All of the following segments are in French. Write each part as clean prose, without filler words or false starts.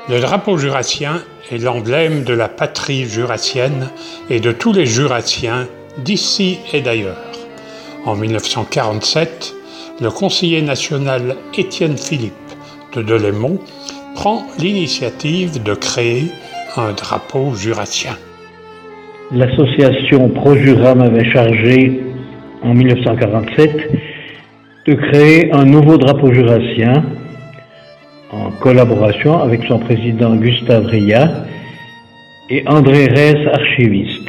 Le drapeau jurassien est l'emblème de la patrie jurassienne et de tous les jurassiens d'ici et d'ailleurs. En 1947, le conseiller national Étienne Philippe de Delémont prend l'initiative de créer un drapeau jurassien. L'association ProJura m'avait chargé en 1947 de créer un nouveau drapeau jurassien en collaboration avec son président Gustave Ria et André Reyes, archiviste.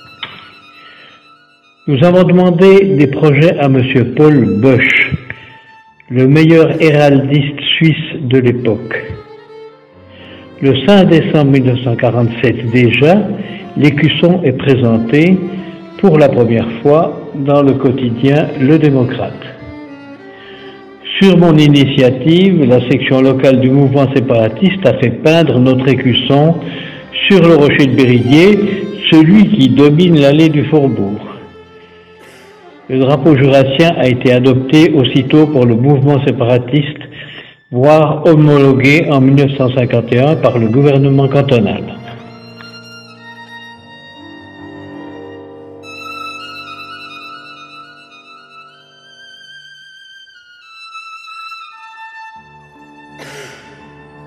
Nous avons demandé des projets à M. Paul Boesch, le meilleur héraldiste suisse de l'époque. Le 5 décembre 1947 déjà, l'écusson est présenté pour la première fois dans le quotidien Le Démocrate. Sur mon initiative, la section locale du mouvement séparatiste a fait peindre notre écusson sur le rocher de Béridier, celui qui domine l'allée du Faubourg. Le drapeau jurassien a été adopté aussitôt pour le mouvement séparatiste, voire homologué en 1951 par le gouvernement cantonal.